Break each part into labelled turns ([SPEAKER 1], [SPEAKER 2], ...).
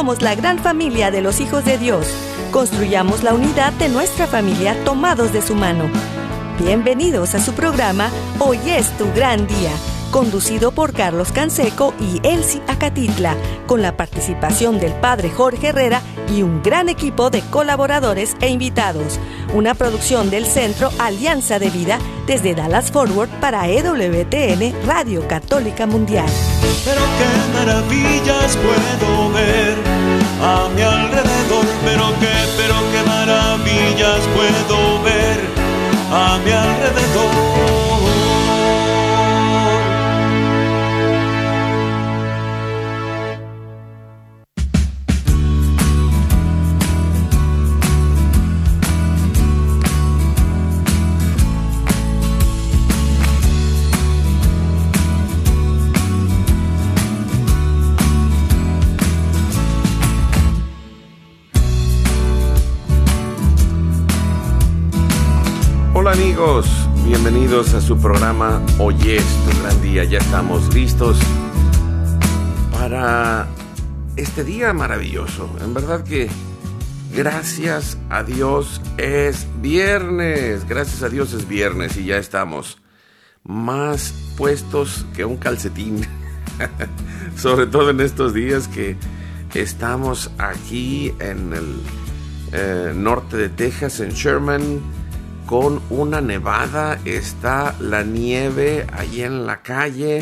[SPEAKER 1] Somos la gran familia de los hijos de Dios. Construyamos la unidad de nuestra familia tomados de su mano. Bienvenidos a su programa Hoy es tu gran día, conducido por Carlos Canseco y Elsie Acatitla, con la participación del Padre Jorge Herrera y un gran equipo de colaboradores e invitados. Una producción del Centro Alianza de Vida desde Dallas Fort Worth para EWTN Radio Católica Mundial.
[SPEAKER 2] Pero qué maravillas puedo ver a mi alrededor, pero qué maravillas puedo ver a mi alrededor.
[SPEAKER 3] Hola amigos, bienvenidos a su programa Hoy es tu gran día. Ya estamos listos para este día maravilloso. En verdad que gracias a Dios es viernes. Gracias a Dios es viernes y ya estamos más puestos que un calcetín. Sobre todo en estos días que estamos aquí en el norte de Texas, en Sherman, con una nevada. Está la nieve ahí en la calle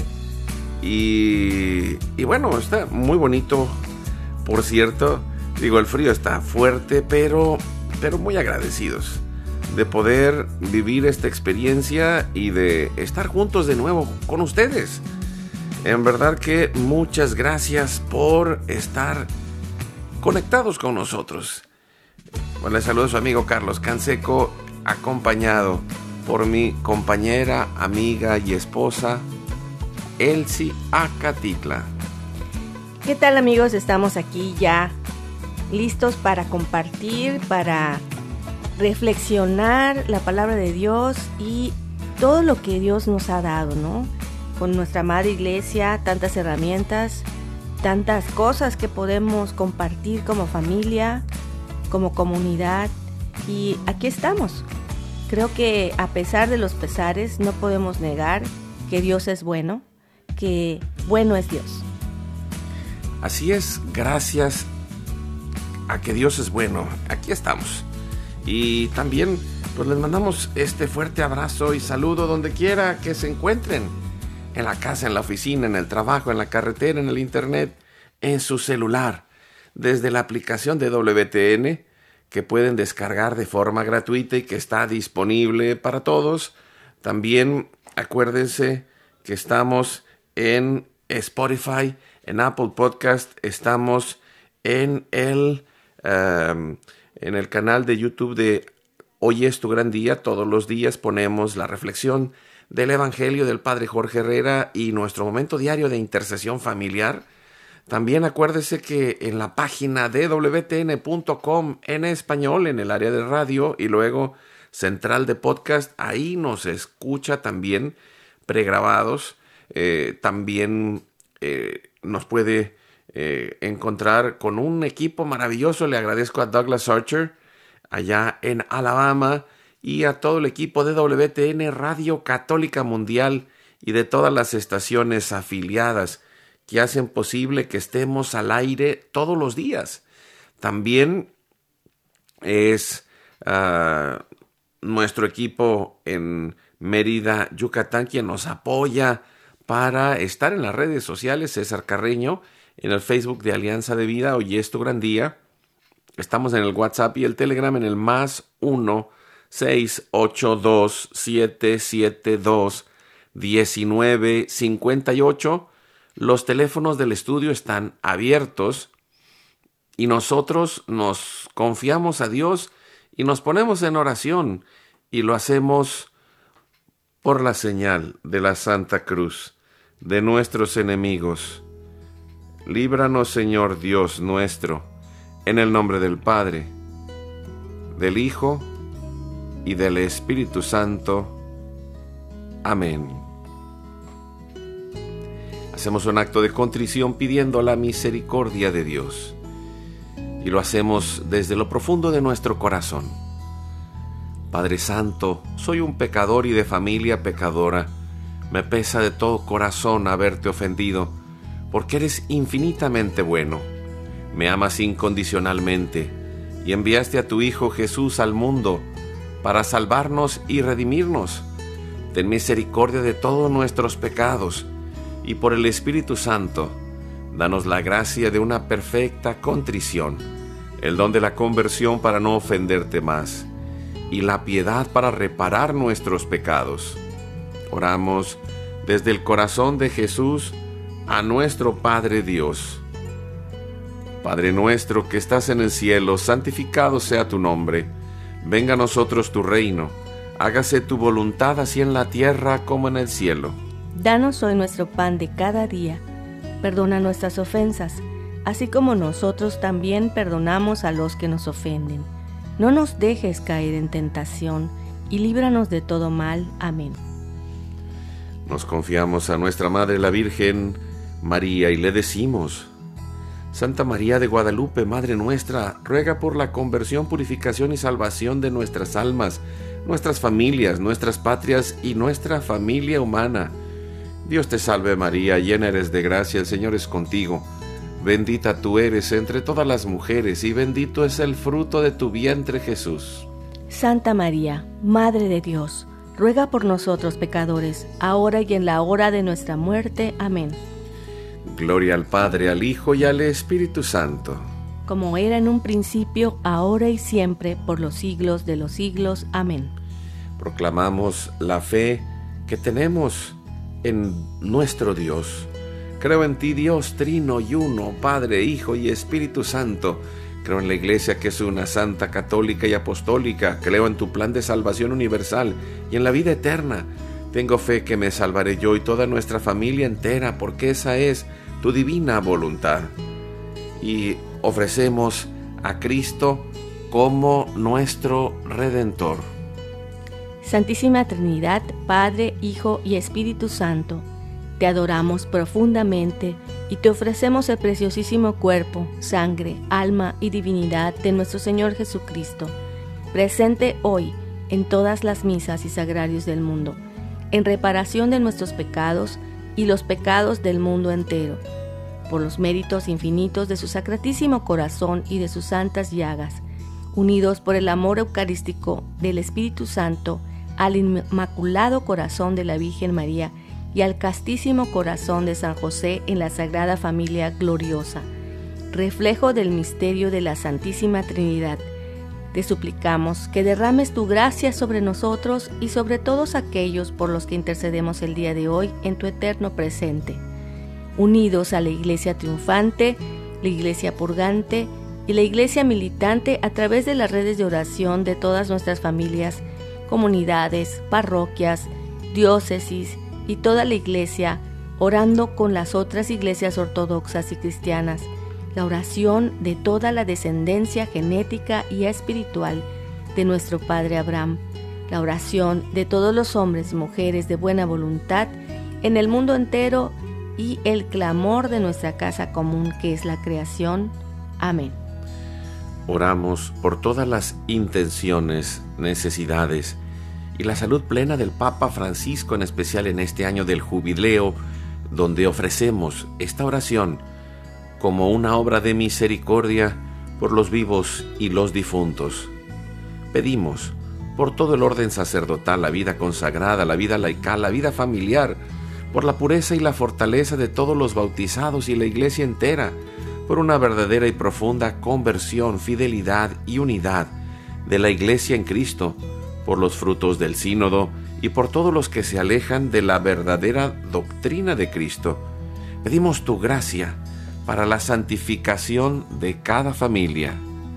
[SPEAKER 3] y bueno, está muy bonito, por cierto. Digo, el frío está fuerte, pero muy agradecidos de poder vivir esta experiencia y de estar juntos de nuevo con ustedes. En verdad que muchas gracias por estar conectados con nosotros. Bueno, les saludo a su amigo Carlos Canseco, acompañado por mi compañera, amiga y esposa, Elsie Acatitla.
[SPEAKER 1] ¿Qué tal amigos? Estamos aquí ya listos para compartir, para reflexionar la palabra de Dios y todo lo que Dios nos ha dado, ¿no? Con nuestra madre iglesia, tantas herramientas, tantas cosas que podemos compartir como familia, como comunidad. Y aquí estamos. Creo que a pesar de los pesares no podemos negar que Dios es bueno, que bueno es Dios.
[SPEAKER 3] Así es, gracias a que Dios es bueno, aquí estamos. Y también pues les mandamos este fuerte abrazo y saludo donde quiera que se encuentren. En la casa, en la oficina, en el trabajo, en la carretera, en el internet, en su celular. Desde la aplicación de WTN, que pueden descargar de forma gratuita y que está disponible para todos. También acuérdense que estamos en Spotify, en Apple Podcast, estamos en el canal de YouTube de Hoy es tu gran día. Todos los días ponemos la reflexión del Evangelio del Padre Jorge Herrera y nuestro momento diario de intercesión familiar. También acuérdese que en la página de WTN.com en español, en el área de radio y luego central de podcast, ahí nos escucha también pregrabados. También nos puede encontrar con un equipo maravilloso. Le agradezco a Douglas Archer allá en Alabama y a todo el equipo de WTN Radio Católica Mundial y de todas las estaciones afiliadas que hacen posible que estemos al aire todos los días. También es nuestro equipo en Mérida, Yucatán, quien nos apoya para estar en las redes sociales. César Carreño, en el Facebook de Alianza de Vida, Hoy es tu gran día. Estamos en el WhatsApp y el Telegram en el +1 682 772 1958. Los teléfonos del estudio están abiertos y nosotros nos confiamos a Dios y nos ponemos en oración y lo hacemos por la señal de la Santa Cruz de nuestros enemigos. Líbranos, Señor Dios nuestro, en el nombre del Padre, del Hijo y del Espíritu Santo. Amén. Hacemos un acto de contrición pidiendo la misericordia de Dios. y lo hacemos desde lo profundo de nuestro corazón. Padre Santo, soy un pecador y de familia pecadora. Me pesa de todo corazón haberte ofendido, porque eres infinitamente bueno. Me amas incondicionalmente y enviaste a tu Hijo Jesús al mundo para salvarnos y redimirnos. Ten misericordia de todos nuestros pecados y por el Espíritu Santo, danos la gracia de una perfecta contrición, el don de la conversión para no ofenderte más y la piedad para reparar nuestros pecados. Oramos desde el corazón de Jesús a nuestro Padre Dios. Padre nuestro que estás en el cielo, santificado sea tu nombre. Venga a nosotros tu reino. Hágase tu voluntad así en la tierra como en el cielo.
[SPEAKER 1] Danos hoy nuestro pan de cada día. Perdona nuestras ofensas, así como nosotros también perdonamos a los que nos ofenden. No nos dejes caer en tentación y líbranos de todo mal. Amén.
[SPEAKER 3] Nos confiamos a nuestra Madre la Virgen María y le decimos: Santa María de Guadalupe, Madre nuestra, ruega por la conversión, purificación y salvación de nuestras almas, nuestras familias, nuestras patrias y nuestra familia humana. Dios te salve María, llena eres de gracia, el Señor es contigo. Bendita tú eres entre todas las mujeres y bendito es el fruto de tu vientre Jesús.
[SPEAKER 1] Santa María, Madre de Dios, ruega por nosotros pecadores, ahora y en la hora de nuestra muerte. Amén.
[SPEAKER 3] Gloria al Padre, al Hijo y al Espíritu Santo.
[SPEAKER 1] Como era en un principio, ahora y siempre, por los siglos de los siglos. Amén.
[SPEAKER 3] Proclamamos la fe que tenemos en nuestro Dios. Creo en ti, Dios trino y uno, Padre, Hijo y Espíritu Santo. Creo en la Iglesia que es una santa, católica y apostólica. Creo en tu plan de salvación universal y en la vida eterna. Tengo fe que me salvaré yo y toda nuestra familia entera, porque esa es tu divina voluntad. Y ofrecemos a Cristo como nuestro Redentor.
[SPEAKER 1] Santísima Trinidad, Padre, Hijo y Espíritu Santo, te adoramos profundamente y te ofrecemos el preciosísimo cuerpo, sangre, alma y divinidad de nuestro Señor Jesucristo, presente hoy en todas las misas y sagrarios del mundo, en reparación de nuestros pecados y los pecados del mundo entero, por los méritos infinitos de su sacratísimo corazón y de sus santas llagas, unidos por el amor eucarístico del Espíritu Santo al Inmaculado Corazón de la Virgen María y al castísimo corazón de San José en la Sagrada Familia Gloriosa, reflejo del misterio de la Santísima Trinidad. Te suplicamos que derrames tu gracia sobre nosotros y sobre todos aquellos por los que intercedemos el día de hoy en tu eterno presente. Unidos a la Iglesia triunfante, la Iglesia purgante y la Iglesia militante a través de las redes de oración de todas nuestras familias, comunidades, parroquias, diócesis y toda la Iglesia, orando con las otras iglesias ortodoxas y cristianas, la oración de toda la descendencia genética y espiritual de nuestro Padre Abraham, la oración de todos los hombres y mujeres de buena voluntad en el mundo entero y el clamor de nuestra casa común que es la creación. Amén.
[SPEAKER 3] Oramos por todas las intenciones, necesidades y la salud plena del Papa Francisco, en especial en este año del jubileo, donde ofrecemos esta oración como una obra de misericordia por los vivos y los difuntos. Pedimos por todo el orden sacerdotal, la vida consagrada, la vida laical, la vida familiar, por la pureza y la fortaleza de todos los bautizados y la Iglesia entera, por una verdadera y profunda conversión, fidelidad y unidad de la Iglesia en Cristo, por los frutos del sínodo y por todos los que se alejan de la verdadera doctrina de Cristo. Pedimos tu gracia para la santificación de cada familia.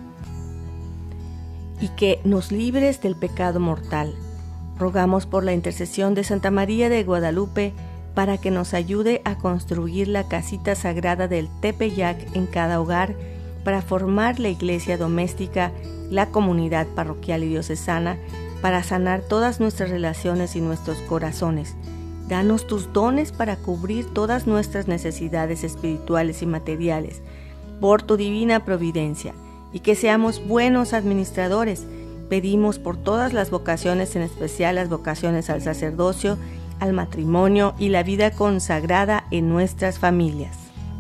[SPEAKER 1] Y que nos libres del pecado mortal. Rogamos por la intercesión de Santa María de Guadalupe para que nos ayude a construir la casita sagrada del Tepeyac en cada hogar, para formar la iglesia doméstica, la comunidad parroquial y diocesana, para sanar todas nuestras relaciones y nuestros corazones. Danos tus dones para cubrir todas nuestras necesidades espirituales y materiales, por tu divina providencia, y que seamos buenos administradores. Pedimos por todas las vocaciones, en especial las vocaciones al sacerdocio, al matrimonio y la vida consagrada en nuestras familias.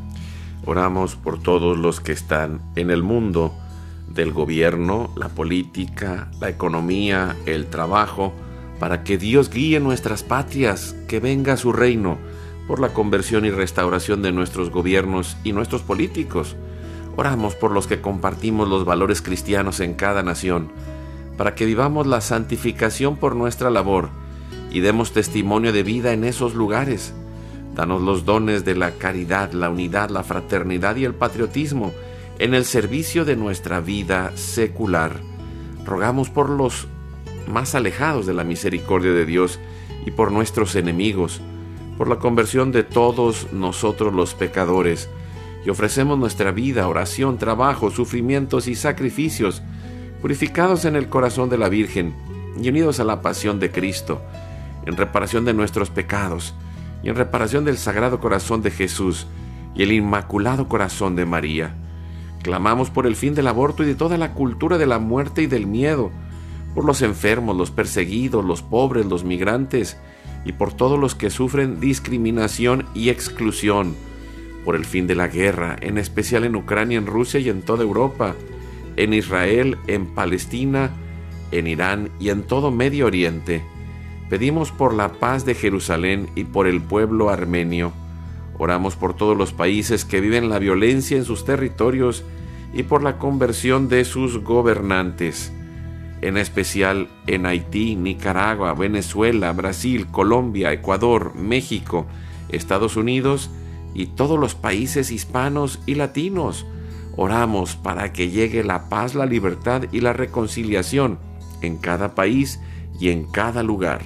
[SPEAKER 3] Oramos por todos los que están en el mundo del gobierno, la política, la economía, el trabajo, para que Dios guíe nuestras patrias, que venga su reino, por la conversión y restauración de nuestros gobiernos y nuestros políticos. Oramos por los que compartimos los valores cristianos en cada nación, para que vivamos la santificación por nuestra labor y demos testimonio de vida en esos lugares. Danos los dones de la caridad, la unidad, la fraternidad y el patriotismo en el servicio de nuestra vida secular. Rogamos por los más alejados de la misericordia de Dios y por nuestros enemigos, por la conversión de todos nosotros los pecadores, y ofrecemos nuestra vida, oración, trabajo, sufrimientos y sacrificios, purificados en el corazón de la Virgen y unidos a la pasión de Cristo, en reparación de nuestros pecados y en reparación del Sagrado Corazón de Jesús y el Inmaculado Corazón de María. Clamamos por el fin del aborto y de toda la cultura de la muerte y del miedo, por los enfermos, los perseguidos, los pobres, los migrantes, y por todos los que sufren discriminación y exclusión, por el fin de la guerra, en especial en Ucrania, en Rusia y en toda Europa, en Israel, en Palestina, en Irán y en todo Medio Oriente. Pedimos por la paz de Jerusalén y por el pueblo armenio. Oramos por todos los países que viven la violencia en sus territorios y por la conversión de sus gobernantes, en especial en Haití, Nicaragua, Venezuela, Brasil, Colombia, Ecuador, México, Estados Unidos y todos los países hispanos y latinos. Oramos para que llegue la paz, la libertad y la reconciliación en cada país y en cada lugar.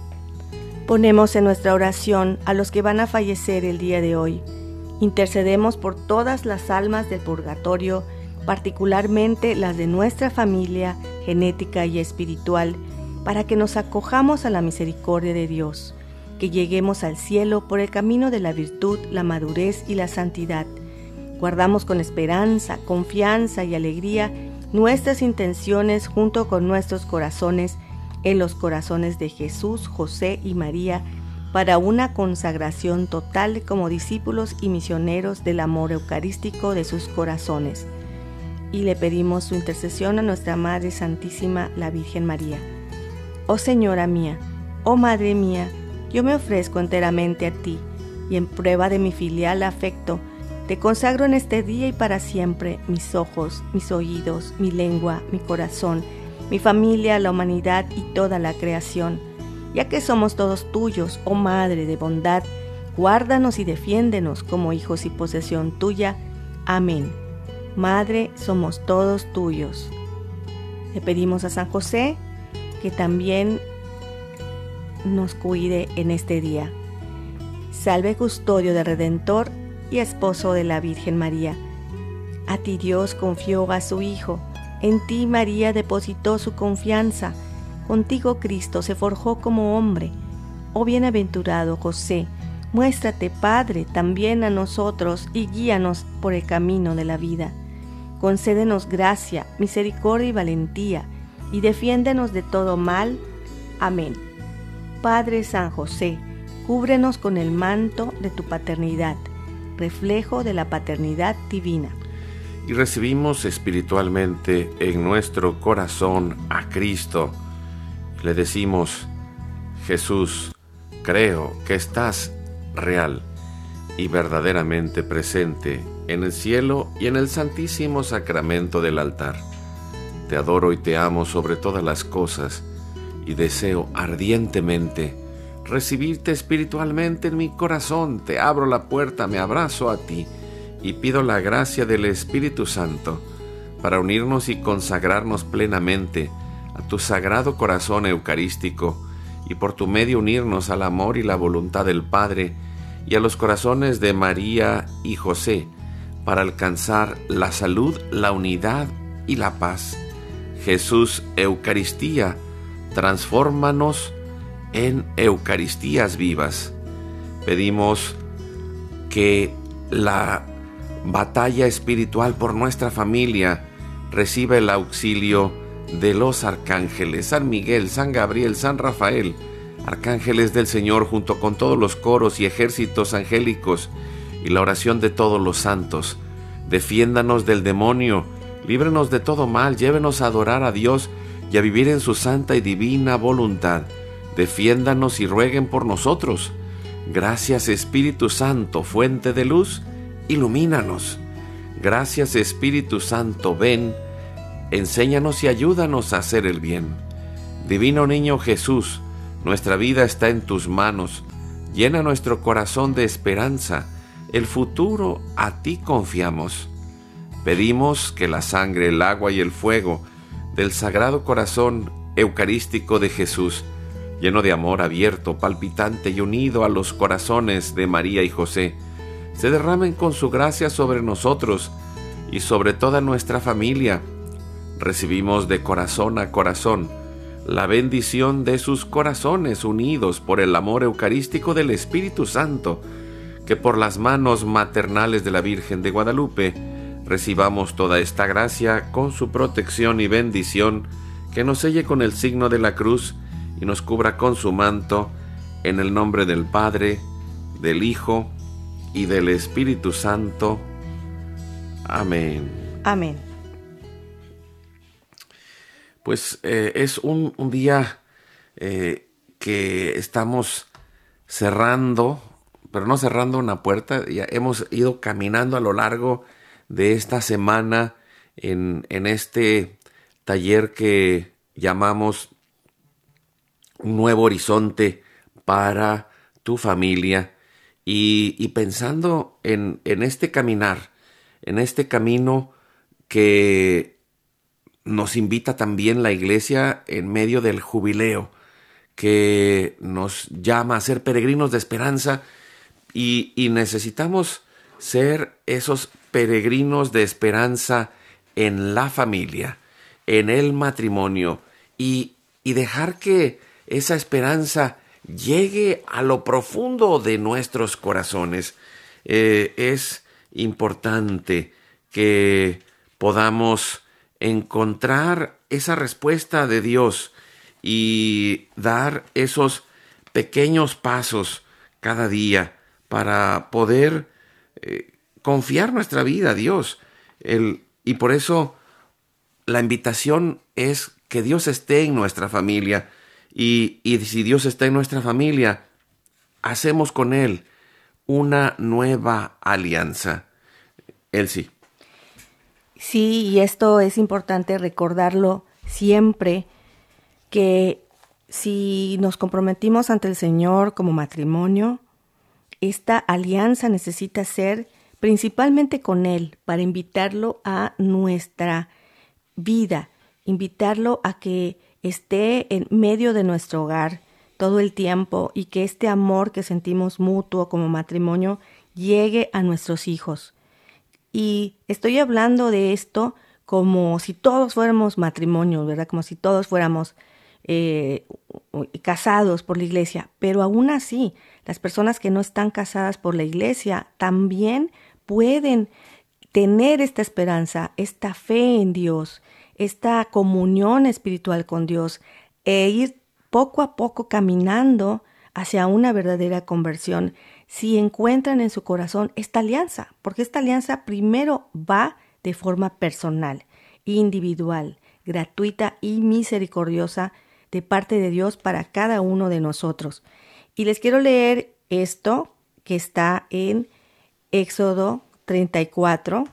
[SPEAKER 1] Ponemos en nuestra oración a los que van a fallecer el día de hoy. Intercedemos por todas las almas del purgatorio, particularmente las de nuestra familia, genética y espiritual, para que nos acojamos a la misericordia de Dios, que lleguemos al cielo por el camino de la virtud, la madurez y la santidad. Guardamos con esperanza, confianza y alegría nuestras intenciones junto con nuestros corazones en los corazones de Jesús, José y María, para una consagración total como discípulos y misioneros del amor eucarístico de sus corazones. Y le pedimos su intercesión a nuestra Madre Santísima, la Virgen María. Oh Señora mía, oh Madre mía, yo me ofrezco enteramente a ti, y en prueba de mi filial afecto, te consagro en este día y para siempre mis ojos, mis oídos, mi lengua, mi corazón, mi familia, la humanidad y toda la creación. Ya que somos todos tuyos, oh Madre de bondad, guárdanos y defiéndenos como hijos y posesión tuya. Amén. Madre, somos todos tuyos. Le pedimos a San José que también nos cuide en este día. Salve custodio del Redentor y esposo de la Virgen María. A ti Dios confió a su Hijo, en ti María depositó su confianza, contigo Cristo se forjó como hombre. Oh bienaventurado José, muéstrate Padre también a nosotros y guíanos por el camino de la vida. Concédenos gracia, misericordia y valentía, y defiéndenos de todo mal. Amén. Padre San José, cúbrenos con el manto de tu paternidad, reflejo de la paternidad divina.
[SPEAKER 3] Y recibimos espiritualmente en nuestro corazón a Cristo. Le decimos: Jesús, creo que estás real y verdaderamente presente en el cielo y en el santísimo sacramento del altar. Te adoro y te amo sobre todas las cosas y deseo ardientemente recibirte espiritualmente en mi corazón. Te abro la puerta, me abrazo a ti y pido la gracia del Espíritu Santo para unirnos y consagrarnos plenamente a tu sagrado corazón eucarístico y por tu medio unirnos al amor y la voluntad del Padre y a los corazones de María y José para alcanzar la salud, la unidad y la paz. Jesús, Eucaristía, transfórmanos en Eucaristías vivas. Pedimos que la batalla espiritual por nuestra familia reciba el auxilio de los arcángeles, San Miguel, San Gabriel, San Rafael, arcángeles del Señor, junto con todos los coros y ejércitos angélicos, y la oración de todos los santos. Defiéndanos del demonio, líbranos de todo mal, llévenos a adorar a Dios y a vivir en su santa y divina voluntad. Defiéndanos y rueguen por nosotros. Gracias, Espíritu Santo, fuente de luz, ilumínanos. Gracias, Espíritu Santo, ven, enséñanos y ayúdanos a hacer el bien. Divino Niño Jesús, nuestra vida está en tus manos. Llena nuestro corazón de esperanza. El futuro a ti confiamos. Pedimos que la sangre, el agua y el fuego del Sagrado Corazón Eucarístico de Jesús, lleno de amor, abierto, palpitante y unido a los corazones de María y José, se derramen con su gracia sobre nosotros y sobre toda nuestra familia. Recibimos de corazón a corazón la bendición de sus corazones unidos por el amor eucarístico del Espíritu Santo, que por las manos maternales de la Virgen de Guadalupe recibamos toda esta gracia con su protección y bendición, que nos selle con el signo de la cruz y nos cubra con su manto, en el nombre del Padre, del Hijo y del Espíritu Santo. Amén.
[SPEAKER 1] Amén.
[SPEAKER 3] Pues es un día que estamos cerrando, pero no cerrando una puerta. Ya hemos ido caminando a lo largo de esta semana en este taller que llamamos Un Nuevo Horizonte para tu familia, y pensando en este caminar, en este camino que nos invita también la Iglesia en medio del jubileo, que nos llama a ser peregrinos de esperanza, y necesitamos ser esos peregrinos de esperanza en la familia, en el matrimonio, y dejar que esa esperanza llegue a lo profundo de nuestros corazones. Es importante que podamos encontrar esa respuesta de Dios y dar esos pequeños pasos cada día para poder confiar nuestra vida a Dios. Y por eso la invitación es que Dios esté en nuestra familia. Y si Dios está en nuestra familia, hacemos con Él una nueva alianza. Elsie.
[SPEAKER 1] Sí, y esto es importante recordarlo siempre, que si nos comprometimos ante el Señor como matrimonio, esta alianza necesita ser principalmente con Él, para invitarlo a nuestra vida, invitarlo a que esté en medio de nuestro hogar todo el tiempo, y que este amor que sentimos mutuo como matrimonio llegue a nuestros hijos. Y estoy hablando de esto como si todos fuéramos matrimonios, ¿verdad? Como si todos fuéramos casados por la iglesia. Pero aún así, las personas que no están casadas por la iglesia también pueden tener esta esperanza, esta fe en Dios, esta comunión espiritual con Dios, e ir poco a poco caminando hacia una verdadera conversión, si encuentran en su corazón esta alianza, porque esta alianza primero va de forma personal, individual, gratuita y misericordiosa de parte de Dios para cada uno de nosotros. Y les quiero leer esto que está en Éxodo 34,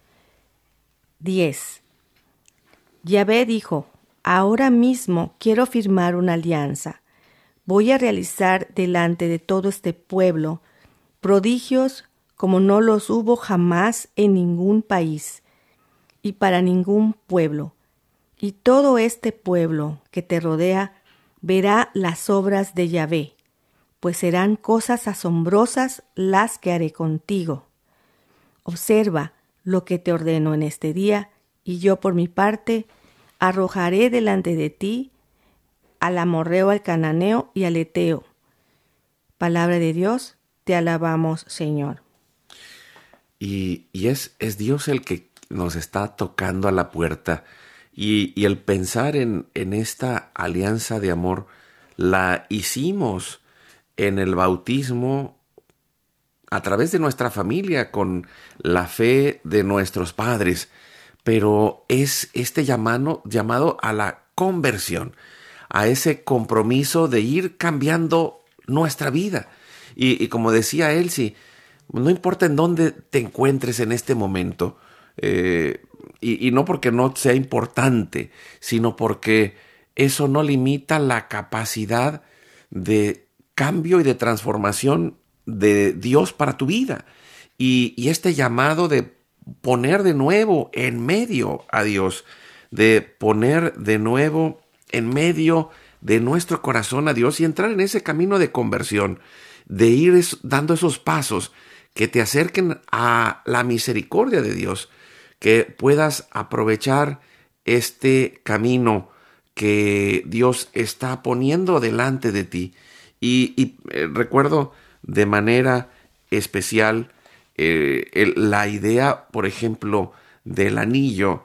[SPEAKER 1] 10. Yahvé dijo: ahora mismo quiero firmar una alianza. Voy a realizar delante de todo este pueblo prodigios como no los hubo jamás en ningún país y para ningún pueblo. Y todo este pueblo que te rodea verá las obras de Yahvé, pues serán cosas asombrosas las que haré contigo. Observa lo que te ordeno en este día, y yo por mi parte arrojaré delante de ti al amorreo, al cananeo y al eteo. Palabra de Dios, te alabamos, Señor.
[SPEAKER 3] Y es Dios el nos está tocando a la puerta. Y el pensar en esta alianza de amor, la hicimos en el bautismo a través de nuestra familia, con la fe de nuestros padres, pero es este llamado a la conversión, a ese compromiso de ir cambiando nuestra vida. Y como decía Elsie, no importa en dónde te encuentres en este momento, y no porque no sea importante, sino porque eso no limita la capacidad de cambio y de transformación de Dios para tu vida. Y este llamado de poner de nuevo en medio a Dios, de poner de nuevo en medio de nuestro corazón a Dios y entrar en ese camino de conversión, de ir dando esos pasos que te acerquen a la misericordia de Dios, que puedas aprovechar este camino que Dios está poniendo delante de ti. Y recuerdo de manera especial la idea, por ejemplo, del anillo.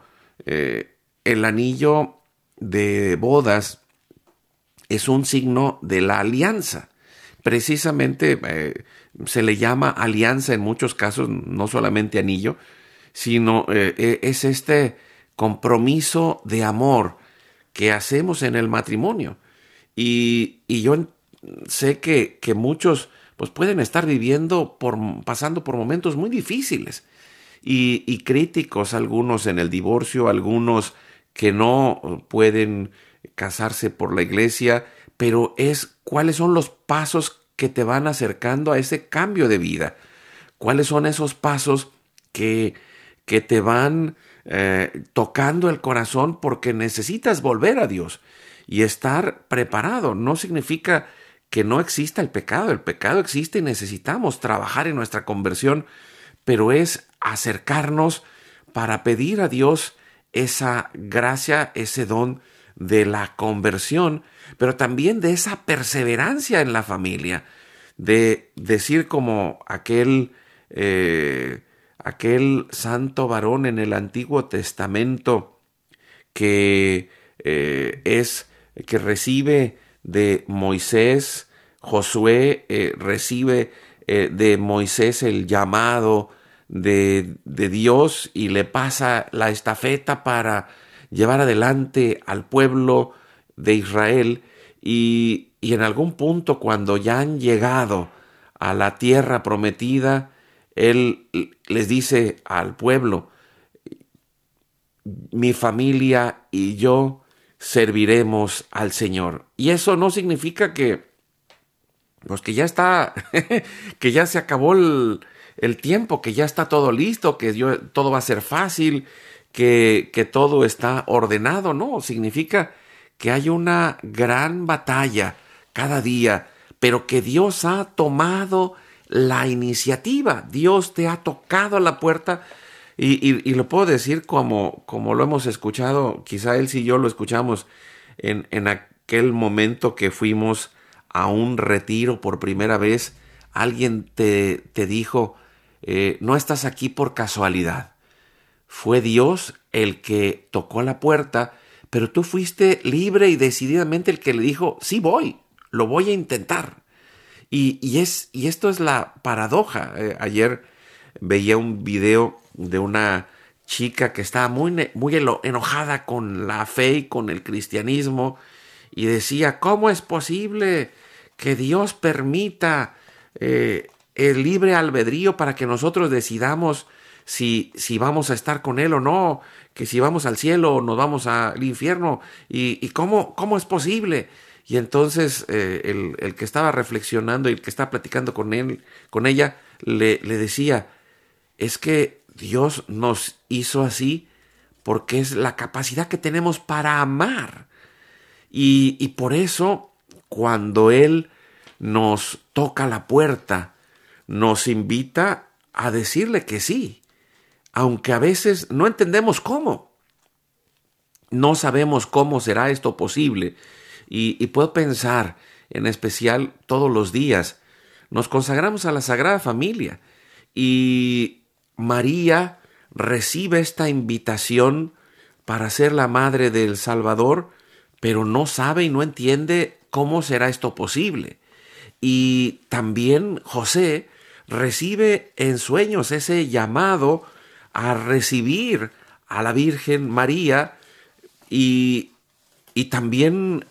[SPEAKER 3] El anillo de bodas es un signo de la alianza. Precisamente se le llama alianza en muchos casos, no solamente anillo, sino es este compromiso de amor que hacemos en el matrimonio. Y yo sé que muchos pues pueden estar pasando por momentos muy difíciles y críticos, algunos en el divorcio, algunos que no pueden casarse por la iglesia, pero cuáles son los pasos que te van acercando a ese cambio de vida, cuáles son esos pasos que te van tocando el corazón, porque necesitas volver a Dios y estar preparado. No significa que no exista el pecado existe y necesitamos trabajar en nuestra conversión, pero es acercarnos para pedir a Dios esa gracia, ese don de la conversión, pero también de esa perseverancia en la familia, de decir como aquel santo varón en el Antiguo Testamento que recibe de Moisés, Josué recibe de Moisés el llamado de Dios y le pasa la estafeta para llevar adelante al pueblo de Israel, y en algún punto, cuando ya han llegado a la tierra prometida, él les dice al pueblo: mi familia y yo serviremos al Señor. Y eso no significa que ya está, que ya se acabó el tiempo, que ya está todo listo, que todo va a ser fácil, que todo está ordenado. No, significa que hay una gran batalla cada día, pero que Dios ha tomado la iniciativa. Dios te ha tocado a la puerta. Y lo puedo decir como lo hemos escuchado, quizá él y yo lo escuchamos en aquel momento que fuimos a un retiro por primera vez. Alguien te dijo, no estás aquí por casualidad. Fue Dios el que tocó la puerta, pero tú fuiste libre y decididamente el que le dijo: sí voy, lo voy a intentar. Y esto es la paradoja. Ayer veía un video de una chica que estaba muy enojada con la fe y con el cristianismo, y decía: ¿cómo es posible que Dios permita el libre albedrío para que nosotros decidamos si vamos a estar con Él o no, que si vamos al cielo o nos vamos al infierno, y cómo es posible? Y entonces el que estaba reflexionando y el que estaba platicando con ella, le decía: es que Dios nos hizo así porque es la capacidad que tenemos para amar. Y por eso, cuando Él nos toca la puerta, nos invita a decirle que sí, aunque a veces no entendemos cómo. No sabemos cómo será esto posible. Y puedo pensar, en especial todos los días, nos consagramos a la Sagrada Familia. Y María recibe esta invitación para ser la madre del Salvador, pero no sabe y no entiende cómo será esto posible. Y también José recibe en sueños ese llamado a recibir a la Virgen María y también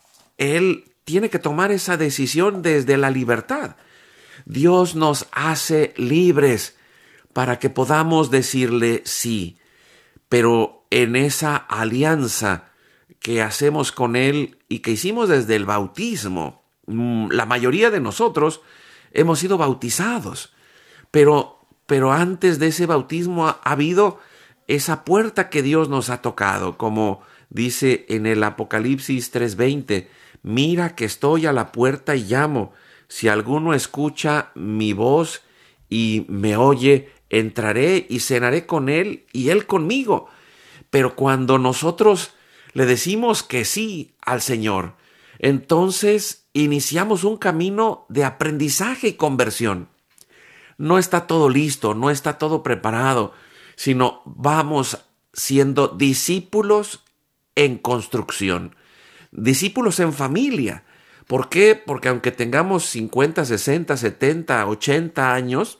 [SPEAKER 3] él tiene que tomar esa decisión desde la libertad. Dios nos hace libres para que podamos decirle sí, pero en esa alianza que hacemos con Él y que hicimos desde el bautismo, la mayoría de nosotros hemos sido bautizados, pero antes de ese bautismo ha habido esa puerta que Dios nos ha tocado, como dice en el Apocalipsis 3:20, mira que estoy a la puerta y llamo, si alguno escucha mi voz y me oye, entraré y cenaré con él y él conmigo. Pero cuando nosotros le decimos que sí al Señor, entonces iniciamos un camino de aprendizaje y conversión. No está todo listo, no está todo preparado, sino vamos siendo discípulos en construcción, discípulos en familia. ¿Por qué? Porque aunque tengamos 50, 60, 70, 80 años,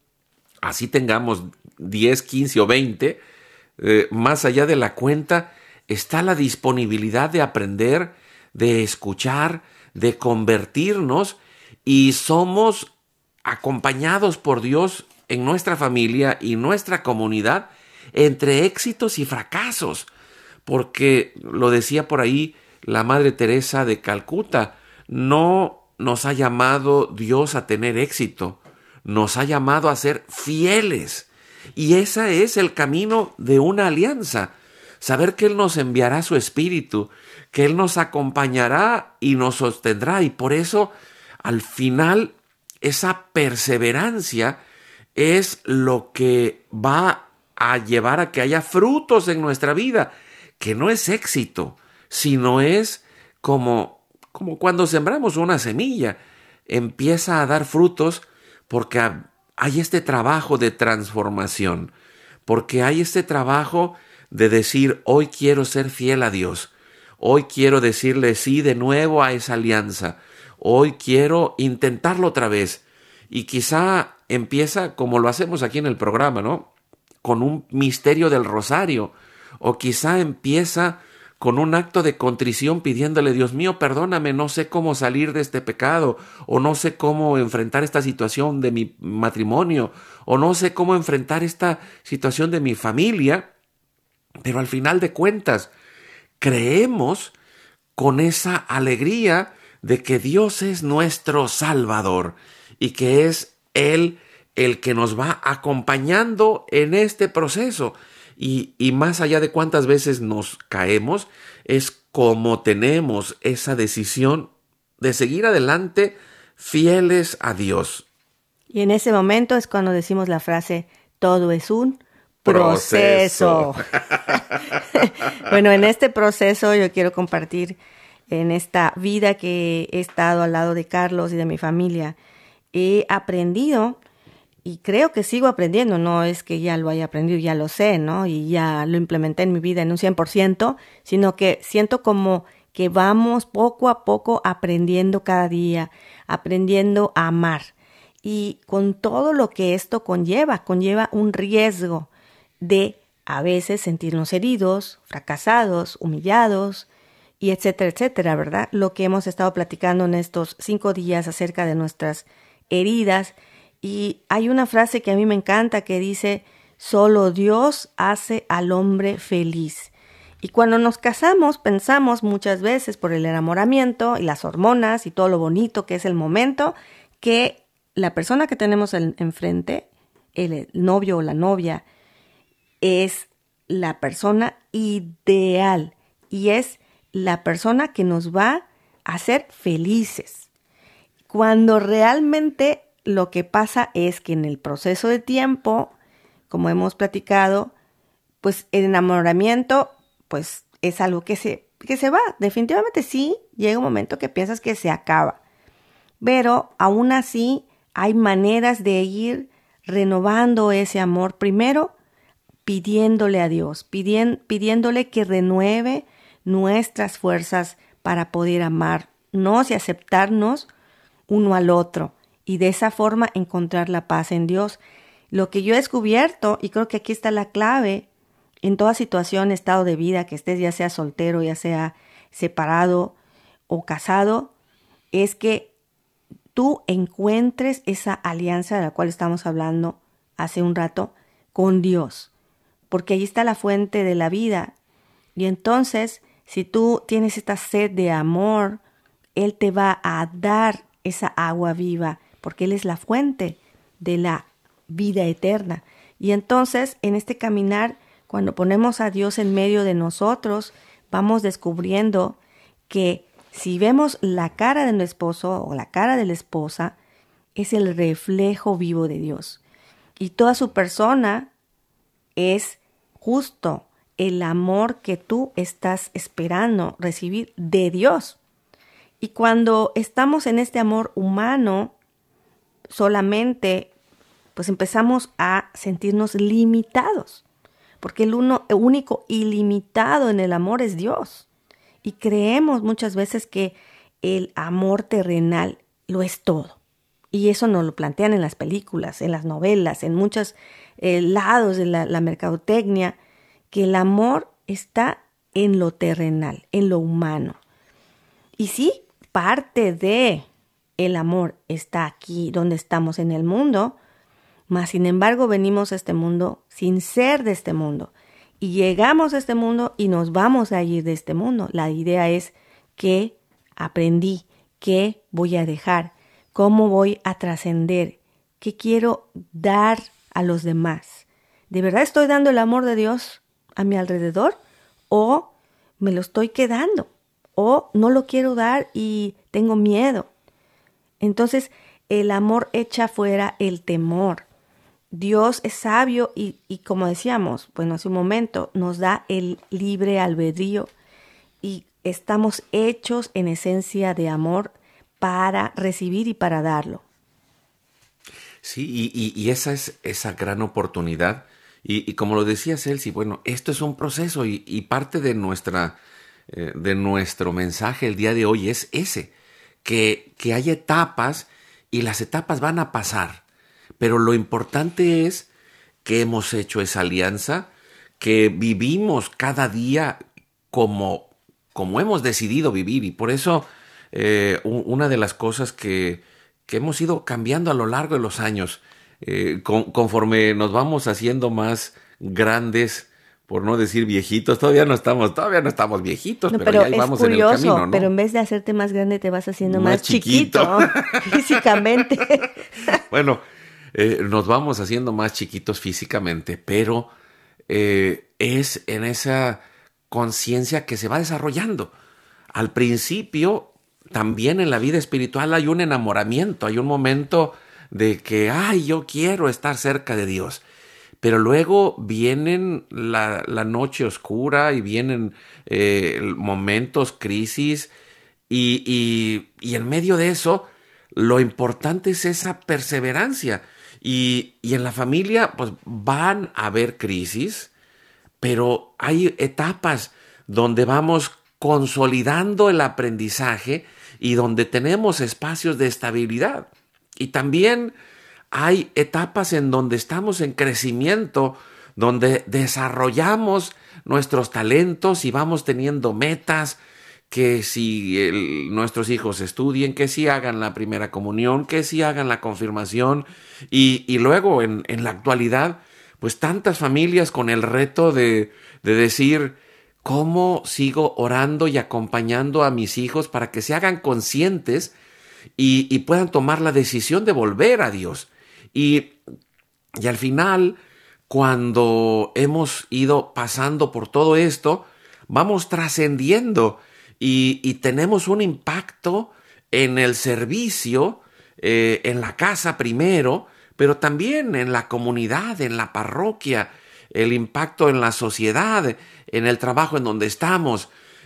[SPEAKER 3] así tengamos 10, 15 o 20, más allá de la cuenta está la disponibilidad de aprender, de escuchar, de convertirnos, y somos acompañados por Dios en nuestra familia y nuestra comunidad entre éxitos y fracasos, porque lo decía por ahí la Madre Teresa de Calcuta, no nos ha llamado Dios a tener éxito, nos ha llamado a ser fieles, y ese es el camino de una alianza, saber que Él nos enviará su Espíritu, que Él nos acompañará y nos sostendrá, y por eso al final esa perseverancia es lo que va a llevar a que haya frutos en nuestra vida, que no es éxito, sino es como cuando sembramos una semilla, empieza a dar frutos porque hay este trabajo de transformación, porque hay este trabajo de decir, hoy quiero ser fiel a Dios, hoy quiero decirle sí de nuevo a esa alianza, hoy quiero intentarlo otra vez. Y quizá empieza como lo hacemos aquí en el programa, ¿no? Con un misterio del rosario, o quizá empieza con un acto de contrición pidiéndole, Dios mío, perdóname, no sé cómo salir de este pecado, o no sé cómo enfrentar esta situación de mi matrimonio, o no sé cómo enfrentar esta situación de mi familia, pero al final de cuentas, creemos con esa alegría de que Dios es nuestro Salvador y que es Él el que nos va acompañando en este proceso. Y más allá de cuántas veces nos caemos, es como tenemos esa decisión de seguir adelante fieles a Dios.
[SPEAKER 4] Y en ese momento es cuando decimos la frase, todo es un proceso. Bueno, en este proceso yo quiero compartir en esta vida que he estado al lado de Carlos y de mi familia. He aprendido y creo que sigo aprendiendo, no es que ya lo haya aprendido, ya lo sé, ¿no? Y ya lo implementé en mi vida en un 100%, sino que siento como que vamos poco a poco aprendiendo cada día, aprendiendo a amar. Y con todo lo que esto conlleva un riesgo de a veces sentirnos heridos, fracasados, humillados, y etcétera, etcétera, ¿verdad? Lo que hemos estado platicando en estos 5 días acerca de nuestras heridas. Y hay una frase que a mí me encanta que dice, solo Dios hace al hombre feliz. Y cuando nos casamos pensamos muchas veces por el enamoramiento y las hormonas y todo lo bonito que es el momento, que la persona que tenemos enfrente, el novio o la novia, es la persona ideal y es la persona que nos va a hacer felices. Cuando realmente lo que pasa es que en el proceso de tiempo, como hemos platicado, pues el enamoramiento pues es algo que se va. Definitivamente sí, llega un momento que piensas que se acaba. Pero aún así hay maneras de ir renovando ese amor. Primero, pidiéndole a Dios, pidiéndole que renueve nuestras fuerzas para poder amarnos y aceptarnos uno al otro y de esa forma encontrar la paz en Dios. Lo que yo he descubierto, y creo que aquí está la clave, en toda situación, estado de vida, que estés ya sea soltero, ya sea separado o casado, es que tú encuentres esa alianza de la cual estamos hablando hace un rato con Dios, porque ahí está la fuente de la vida. Y entonces, si tú tienes esta sed de amor, Él te va a dar esa agua viva, porque Él es la fuente de la vida eterna. Y entonces, en este caminar, cuando ponemos a Dios en medio de nosotros, vamos descubriendo que si vemos la cara del esposo o la cara de la esposa, es el reflejo vivo de Dios. Y toda su persona es justo el amor que tú estás esperando recibir de Dios. Y cuando estamos en este amor humano, solamente pues empezamos a sentirnos limitados, porque el único ilimitado en el amor es Dios. Y creemos muchas veces que el amor terrenal lo es todo. Y eso nos lo plantean en las películas, en las novelas, en muchos lados de la mercadotecnia, que el amor está en lo terrenal, en lo humano. Y sí, parte de el amor está aquí donde estamos en el mundo, mas sin embargo venimos a este mundo sin ser de este mundo. Y llegamos a este mundo y nos vamos a ir de este mundo. La idea es qué aprendí, qué voy a dejar, cómo voy a trascender, qué quiero dar a los demás. ¿De verdad estoy dando el amor de Dios a mi alrededor? ¿O me lo estoy quedando? ¿O no lo quiero dar y tengo miedo? Entonces, el amor echa fuera el temor. Dios es sabio y como decíamos, bueno, hace un momento, nos da el libre albedrío y estamos hechos en esencia de amor para recibir y para darlo.
[SPEAKER 3] Sí, y esa es esa gran oportunidad. Y como lo decía Celsi, bueno, esto es un proceso y parte de nuestro mensaje el día de hoy es ese, que hay etapas y las etapas van a pasar. Pero lo importante es que hemos hecho esa alianza, que vivimos cada día como hemos decidido vivir. Y por eso una de las cosas que hemos ido cambiando a lo largo de los años, conforme nos vamos haciendo más grandes, por no decir viejitos, todavía no estamos viejitos, pero ya vamos en el camino, ¿no?
[SPEAKER 4] Pero en vez de hacerte más grande te vas haciendo más chiquito físicamente.
[SPEAKER 3] Bueno, nos vamos haciendo más chiquitos físicamente, pero es en esa conciencia que se va desarrollando. Al principio, también en la vida espiritual hay un enamoramiento, hay un momento de que, yo quiero estar cerca de Dios. Pero luego vienen la noche oscura y vienen momentos, crisis, y en medio de eso, lo importante es esa perseverancia. Y en la familia, pues van a haber crisis, pero hay etapas donde vamos consolidando el aprendizaje y donde tenemos espacios de estabilidad. Y también hay etapas en donde estamos en crecimiento, donde desarrollamos nuestros talentos y vamos teniendo metas, que si nuestros hijos estudien, que si hagan la primera comunión, que si hagan la confirmación. Y luego en la actualidad, pues tantas familias con el reto de decir, ¿cómo sigo orando y acompañando a mis hijos para que se hagan conscientes y puedan tomar la decisión de volver a Dios? Y al final, cuando hemos ido pasando por todo esto, vamos trascendiendo y tenemos un impacto en el servicio, en la casa primero, pero también en la comunidad, en la parroquia, el impacto en la sociedad, en el trabajo en donde estamos.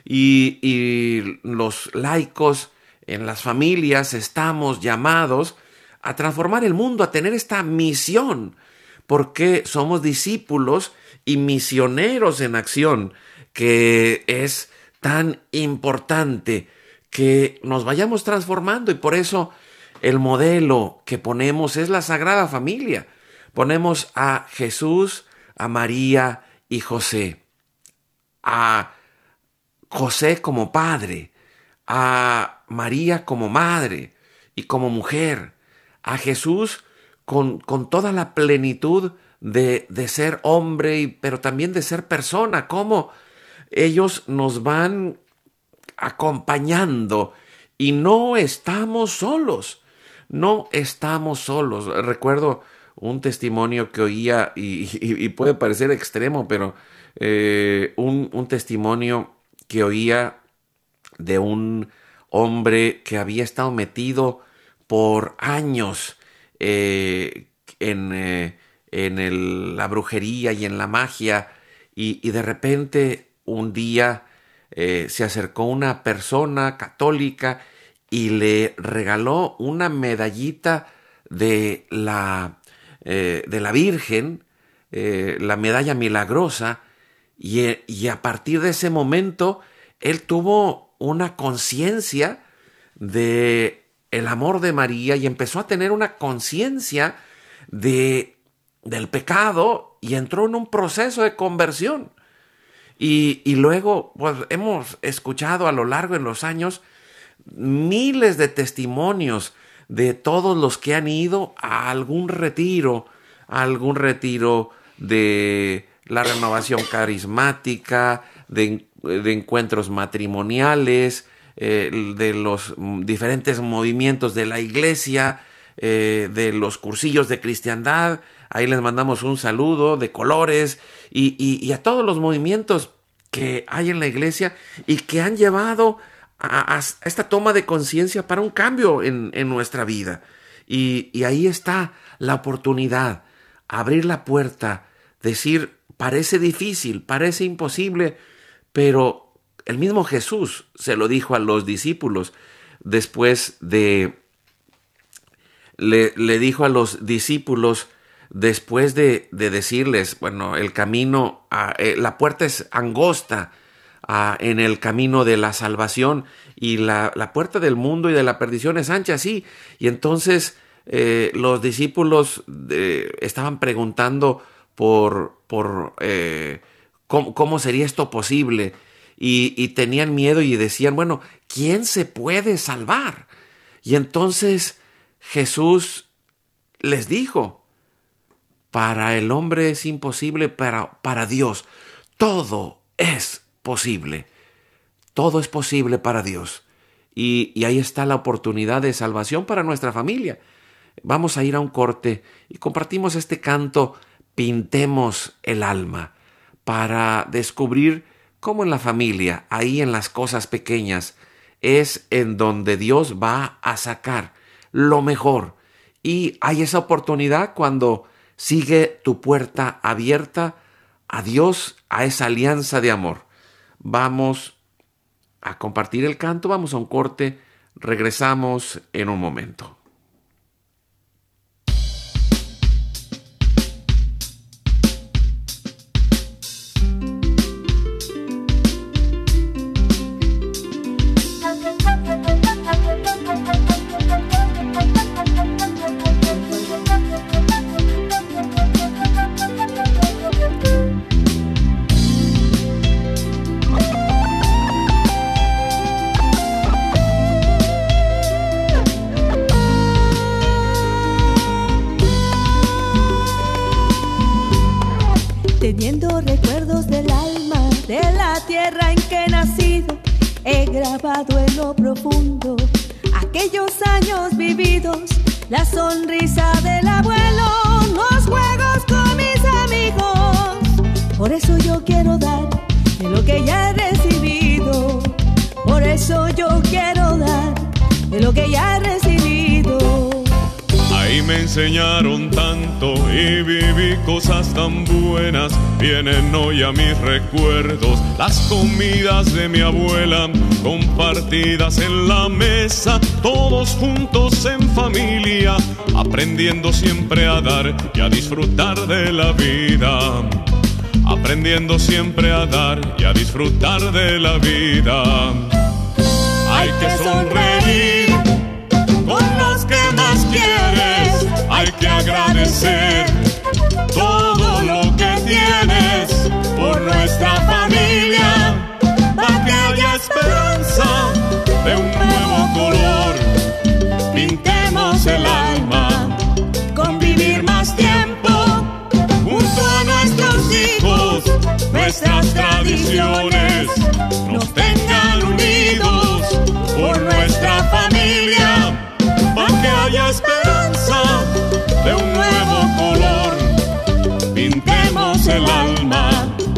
[SPEAKER 3] Y los laicos en las familias estamos llamados a transformar el mundo, a tener esta misión, porque somos discípulos y misioneros en acción, que es tan importante que nos vayamos transformando, y por eso el modelo que ponemos es la Sagrada Familia. Ponemos a Jesús, a María y José. A José como padre, a María como madre y como mujer, a Jesús con toda la plenitud de ser hombre, pero también de ser persona, cómo ellos nos van acompañando y no estamos solos. No estamos solos. Recuerdo un testimonio que oía y puede parecer extremo, pero un testimonio que oía de un hombre que había estado metido por años en la brujería y en la magia, y de repente un día se acercó una persona católica y le regaló una medallita de la Virgen, la medalla milagrosa, y a partir de ese momento él tuvo una conciencia de el amor de María y empezó a tener una conciencia del pecado y entró en un proceso de conversión. Y luego pues, hemos escuchado a lo largo de los años miles de testimonios de todos los que han ido a algún retiro de la renovación carismática, de encuentros matrimoniales, de los diferentes movimientos de la iglesia, de los cursillos de cristiandad. Ahí les mandamos un saludo de colores y a todos los movimientos que hay en la iglesia y que han llevado a esta toma de conciencia para un cambio en nuestra vida. Y ahí está la oportunidad, abrir la puerta, decir, parece difícil, parece imposible, pero el mismo Jesús se lo dijo a los discípulos después de... Le dijo a los discípulos después de decirles, bueno, el camino, la puerta es angosta en el camino de la salvación y la puerta del mundo y de la perdición es ancha, sí. Y entonces los discípulos estaban preguntando por cómo sería esto posible y tenían miedo y decían, bueno, ¿quién se puede salvar? Y entonces Jesús les dijo, para el hombre es imposible, pero para Dios todo es posible. Todo es posible para Dios. Y ahí está la oportunidad de salvación para nuestra familia. Vamos a ir a un corte y compartimos este canto, Pintemos el alma, para descubrir cómo en la familia, ahí en las cosas pequeñas, es en donde Dios va a sacar lo mejor. Y hay esa oportunidad cuando sigue tu puerta abierta a Dios, a esa alianza de amor. Vamos a compartir el canto, vamos a un corte, regresamos en un momento.
[SPEAKER 5] Teniendo recuerdos del alma, de la tierra en que he nacido, he grabado en lo profundo aquellos años vividos, la sonrisa del abuelo, los juegos con mis amigos. Por eso yo quiero dar de lo que ya he recibido. Por eso yo quiero dar de lo que ya he recibido.
[SPEAKER 2] Hay me enseñaron tanto y viví cosas tan buenas. Vienen hoy a mis recuerdos las comidas de mi abuela, compartidas en la mesa, todos juntos en familia, aprendiendo siempre a dar y a disfrutar de la vida. Aprendiendo siempre a dar y a disfrutar de la vida. Hay que sonreír con los que más quieres, hay que agradecer todo lo que tienes por nuestra familia, para que haya esperanza de un nuevo color. Pintemos el alma con vivir más tiempo junto a nuestros hijos, nuestras tradiciones nos tengan unidos por nuestra familia, para que haya esperanza de un nuevo color. Pintemos el alma.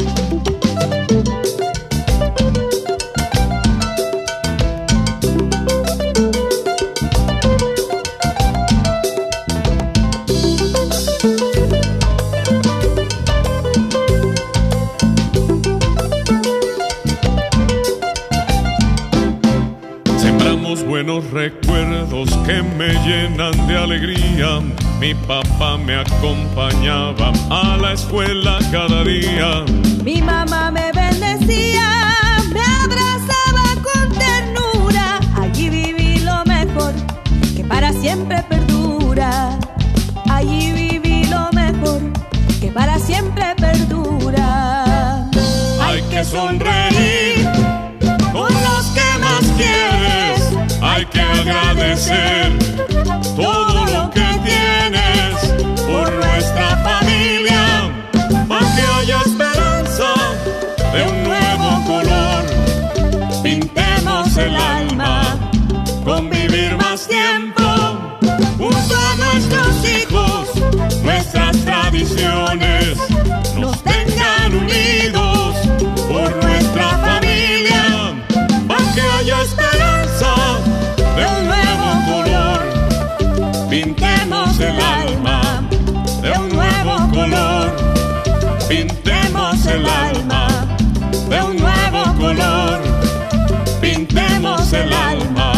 [SPEAKER 2] Buenos recuerdos que me llenan de alegría. Mi papá me acompañaba a la escuela cada día.
[SPEAKER 5] Mi mamá me bendecía, me abrazaba con ternura. Allí viví lo mejor, que para siempre perdura. Allí viví lo mejor, que para siempre perdura.
[SPEAKER 2] Hay que sonreír con los que más quieres, hay que agradecer todo lo que tienes por nuestra familia, para que haya esperanza de un nuevo color. Pintemos el alma con vivir más tiempo junto a nuestros hijos, nuestras tradiciones nos tengan unidos por nuestra familia, para que haya esperanza de un nuevo color. Pintemos el alma de un nuevo color. Pintemos el alma de un nuevo color. Pintemos el alma.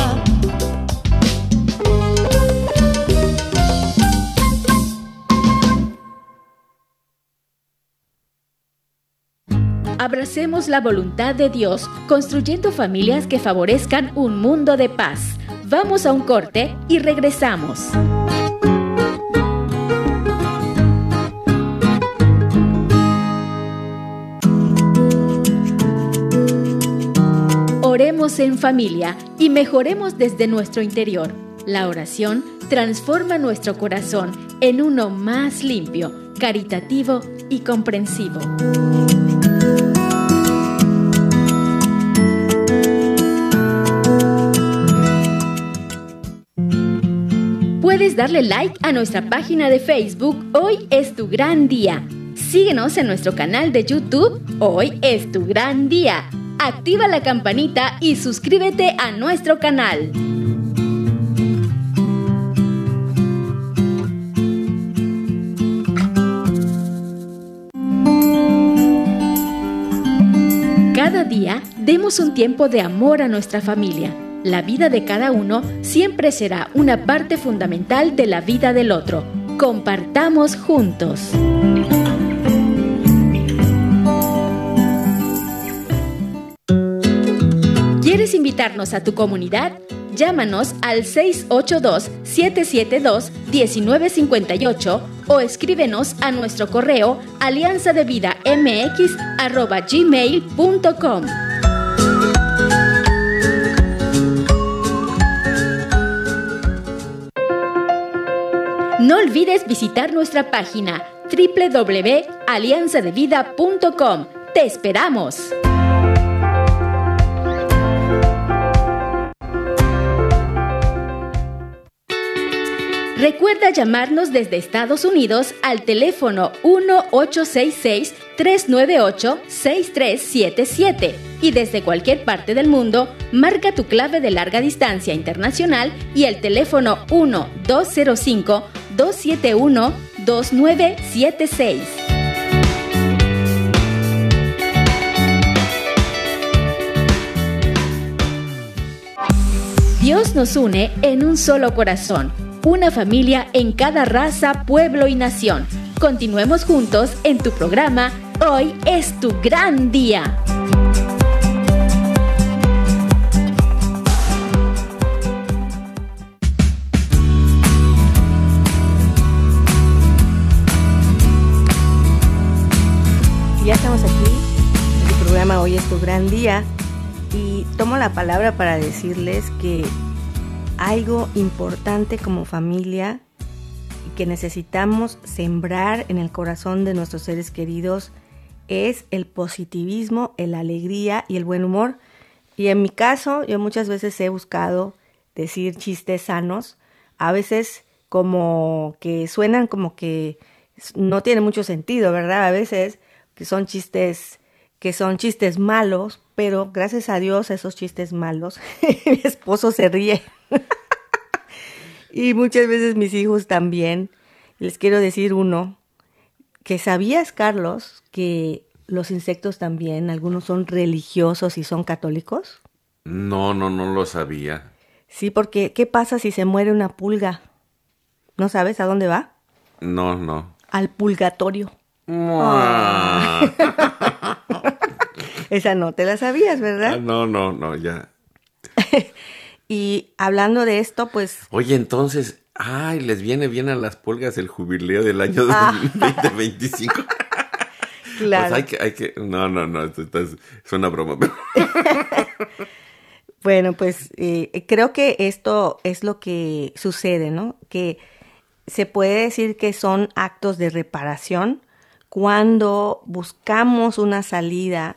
[SPEAKER 6] Abracemos la voluntad de Dios, construyendo familias que favorezcan un mundo de paz. Vamos a un corte y regresamos. Oremos en familia y mejoremos desde nuestro interior. La oración transforma nuestro corazón en uno más limpio, caritativo y comprensivo. Puedes darle like a nuestra página de Facebook Hoy es tu gran día. Síguenos en nuestro canal de YouTube Hoy es tu gran día. Activa la campanita y suscríbete a nuestro canal. Cada día demos un tiempo de amor a nuestra familia. La vida de cada uno siempre será una parte fundamental de la vida del otro. Compartamos juntos. ¿Quieres invitarnos a tu comunidad? Llámanos al 682-772-1958 o escríbenos a nuestro correo alianzadevidamx@gmail.com. No olvides visitar nuestra página www.alianzadevida.com. ¡Te esperamos! Recuerda llamarnos desde Estados Unidos al teléfono 1-866-398-6377 y desde cualquier parte del mundo, marca tu clave de larga distancia internacional y el teléfono 1-205 271-2976. Dios nos une en un solo corazón, una familia en cada raza, pueblo y nación. Continuemos juntos en tu programa Hoy es tu gran día.
[SPEAKER 4] Ya estamos aquí en tu programa Hoy es tu gran día y tomo la palabra para decirles que algo importante como familia que necesitamos sembrar en el corazón de nuestros seres queridos es el positivismo, la alegría y el buen humor. Y en mi caso, yo muchas veces he buscado decir chistes sanos, a veces como que suenan como que no tiene mucho sentido, ¿verdad? A veces que son chistes malos, pero gracias a Dios esos chistes malos, mi esposo se ríe. Y muchas veces mis hijos también. Les quiero decir uno, que ¿sabías, Carlos, que los insectos también, algunos son religiosos y son católicos?
[SPEAKER 3] No lo sabía.
[SPEAKER 4] Sí, porque ¿qué pasa si se muere una pulga? ¿No sabes a dónde va?
[SPEAKER 3] No.
[SPEAKER 4] Al purgatorio. Esa no te la sabías, ¿verdad?
[SPEAKER 3] No, ya.
[SPEAKER 4] Y hablando de esto, pues...
[SPEAKER 3] Oye, entonces, les viene bien a las pulgas el jubileo del año 2025.
[SPEAKER 4] Claro.
[SPEAKER 3] Pues hay que... No, esto es una broma.
[SPEAKER 4] Bueno, pues creo que esto es lo que sucede, ¿no? Que se puede decir que son actos de reparación cuando buscamos una salida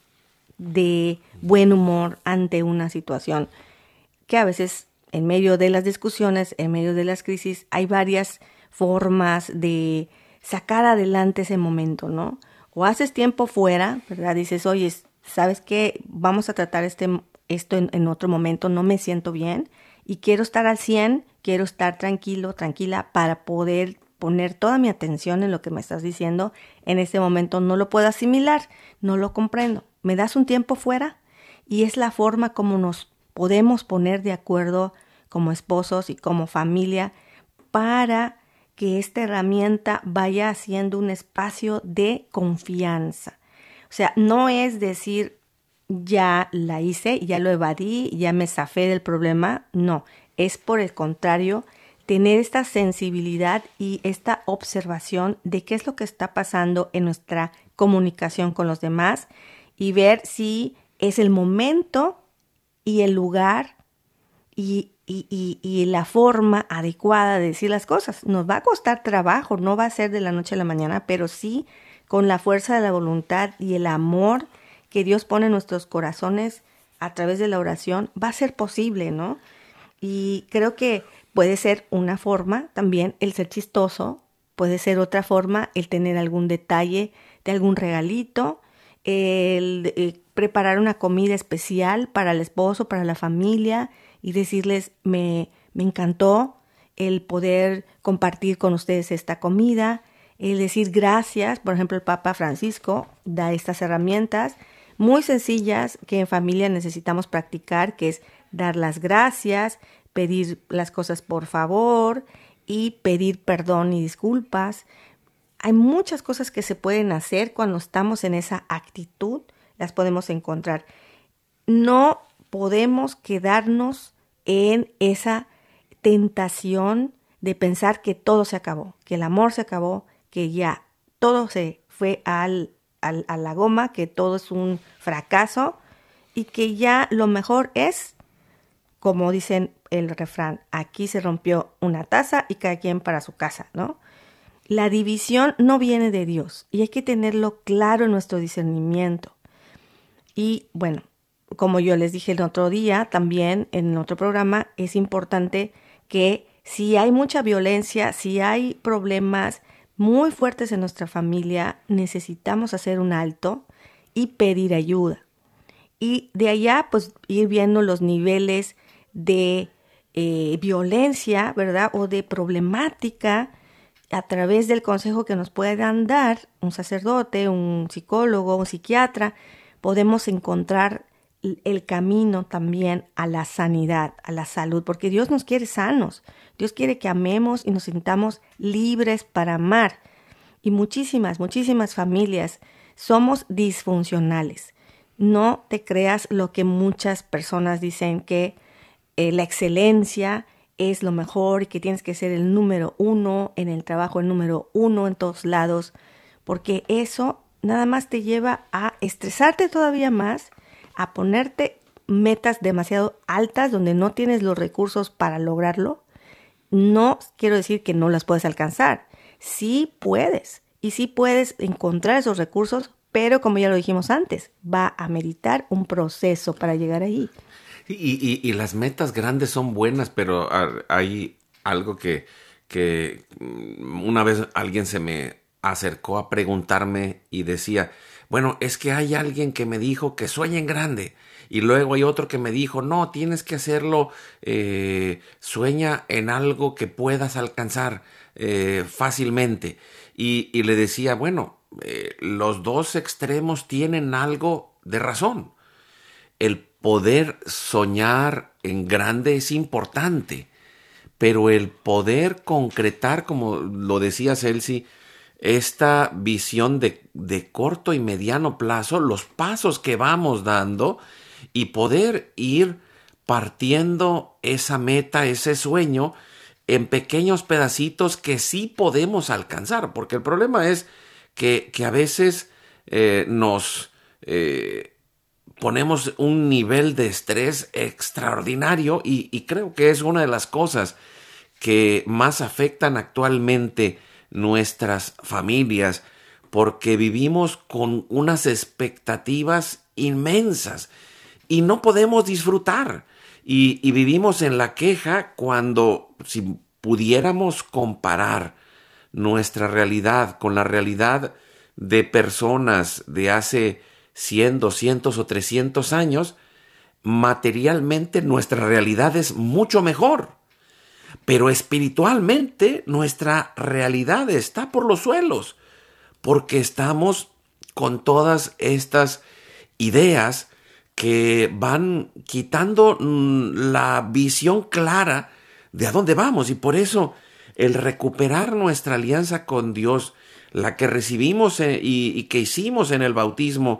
[SPEAKER 4] de buen humor ante una situación que a veces en medio de las discusiones, en medio de las crisis, hay varias formas de sacar adelante ese momento, ¿no? O haces tiempo fuera, ¿verdad? Dices, oye, ¿sabes qué? Vamos a tratar esto en otro momento, no me siento bien y quiero estar al 100, quiero estar tranquilo, tranquila para poder poner toda mi atención en lo que me estás diciendo. En este momento no lo puedo asimilar, no lo comprendo. ¿Me das un tiempo fuera? Y es la forma como nos podemos poner de acuerdo como esposos y como familia para que esta herramienta vaya haciendo un espacio de confianza. O sea, no es decir, ya la hice, ya lo evadí, ya me zafé del problema. No, es por el contrario, tener esta sensibilidad y esta observación de qué es lo que está pasando en nuestra comunicación con los demás y ver si es el momento y el lugar y la forma adecuada de decir las cosas. Nos va a costar trabajo, no va a ser de la noche a la mañana, pero sí con la fuerza de la voluntad y el amor que Dios pone en nuestros corazones a través de la oración, va a ser posible, ¿no? Y creo que puede ser una forma también el ser chistoso, puede ser otra forma el tener algún detalle de algún regalito, el preparar una comida especial para el esposo, para la familia y decirles, me encantó el poder compartir con ustedes esta comida, el decir gracias. Por ejemplo, el Papa Francisco da estas herramientas muy sencillas que en familia necesitamos practicar, que es dar las gracias, pedir las cosas por favor y pedir perdón y disculpas. Hay muchas cosas que se pueden hacer cuando estamos en esa actitud, las podemos encontrar. No podemos quedarnos en esa tentación de pensar que todo se acabó, que el amor se acabó, que ya todo se fue a la goma, que todo es un fracaso y que ya lo mejor es, como dicen el refrán, aquí se rompió una taza y cada quien para su casa, ¿no? La división no viene de Dios y hay que tenerlo claro en nuestro discernimiento. Y bueno, como yo les dije el otro día, también en otro programa, es importante que si hay mucha violencia, si hay problemas muy fuertes en nuestra familia, necesitamos hacer un alto y pedir ayuda. Y de allá, pues, ir viendo los niveles de violencia, ¿verdad? O de problemática, a través del consejo que nos puedan dar un sacerdote, un psicólogo, un psiquiatra, podemos encontrar el camino también a la sanidad, a la salud, porque Dios nos quiere sanos. Dios quiere que amemos y nos sintamos libres para amar. Y muchísimas familias somos disfuncionales. No te creas lo que muchas personas dicen, que la excelencia es lo mejor y que tienes que ser el número 1 en el trabajo, el número 1 en todos lados, porque eso nada más te lleva a estresarte todavía más, a ponerte metas demasiado altas donde no tienes los recursos para lograrlo. No quiero decir que no las puedes alcanzar. Sí puedes, y sí puedes encontrar esos recursos, pero como ya lo dijimos antes, va a meditar un proceso para llegar ahí.
[SPEAKER 3] Y las metas grandes son buenas, pero hay algo que una vez alguien se me acercó a preguntarme y decía, bueno, es que hay alguien que me dijo que sueñe en grande, y luego hay otro que me dijo, no, tienes que hacerlo, sueña en algo que puedas alcanzar fácilmente. Y le decía, bueno, los dos extremos tienen algo de razón. El poder soñar en grande es importante, pero el poder concretar, como lo decía Celsi, esta visión de corto y mediano plazo, los pasos que vamos dando y poder ir partiendo esa meta, ese sueño, en pequeños pedacitos que sí podemos alcanzar, porque el problema es que a veces nos ponemos un nivel de estrés extraordinario y creo que es una de las cosas que más afectan actualmente nuestras familias, porque vivimos con unas expectativas inmensas y no podemos disfrutar y vivimos en la queja cuando, si pudiéramos comparar nuestra realidad con la realidad de personas de hace 100, 200 o 300 años, materialmente nuestra realidad es mucho mejor. Pero espiritualmente nuestra realidad está por los suelos, porque estamos con todas estas ideas que van quitando la visión clara de a dónde vamos. Y por eso el recuperar nuestra alianza con Dios, la que recibimos y que hicimos en el bautismo,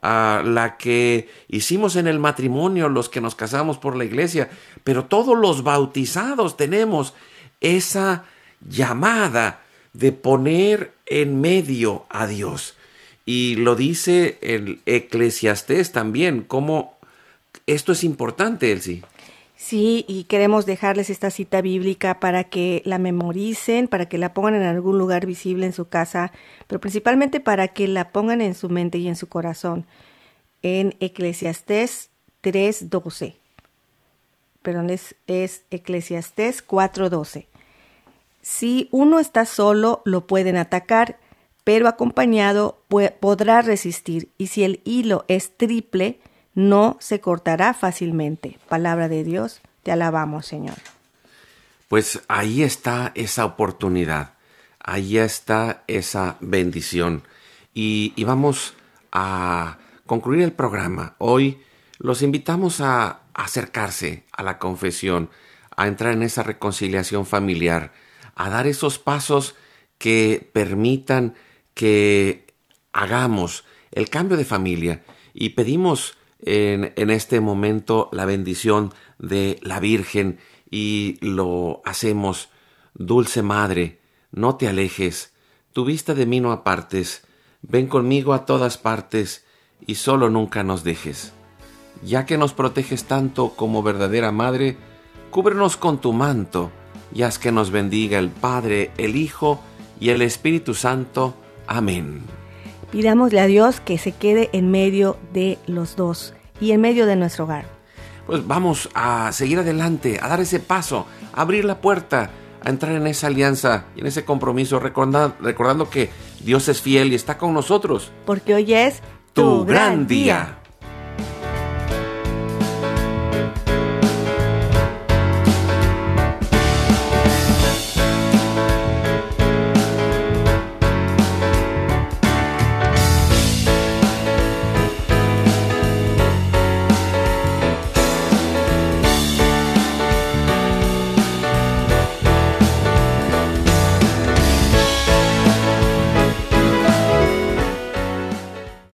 [SPEAKER 3] la que hicimos en el matrimonio, los que nos casamos por la iglesia, pero todos los bautizados tenemos esa llamada de poner en medio a Dios. Y lo dice el Eclesiastés también, cómo esto es importante, Elsie.
[SPEAKER 4] Sí, y queremos dejarles esta cita bíblica para que la memoricen, para que la pongan en algún lugar visible en su casa, pero principalmente para que la pongan en su mente y en su corazón. En Eclesiastés 3:12. Perdón, es Eclesiastés 4:12. Si uno está solo, lo pueden atacar, pero acompañado podrá resistir. Y si el hilo es triple, no se cortará fácilmente. Palabra de Dios, te alabamos, Señor.
[SPEAKER 3] Pues ahí está esa oportunidad, ahí está esa bendición. Y vamos a concluir el programa. Hoy los invitamos a acercarse a la confesión, a entrar en esa reconciliación familiar, a dar esos pasos que permitan que hagamos el cambio de familia. Y pedimos en este momento la bendición de la Virgen y lo hacemos. Dulce Madre, no te alejes, tu vista de mí no apartes, ven conmigo a todas partes y solo nunca nos dejes. Ya que nos proteges tanto como verdadera Madre, cúbrenos con tu manto y haz que nos bendiga el Padre, el Hijo y el Espíritu Santo. Amén.
[SPEAKER 4] Pidámosle a Dios que se quede en medio de los dos y en medio de nuestro hogar.
[SPEAKER 3] Pues vamos a seguir adelante, a dar ese paso, a abrir la puerta, a entrar en esa alianza y en ese compromiso, recordando que Dios es fiel y está con nosotros.
[SPEAKER 4] Porque hoy es tu gran día.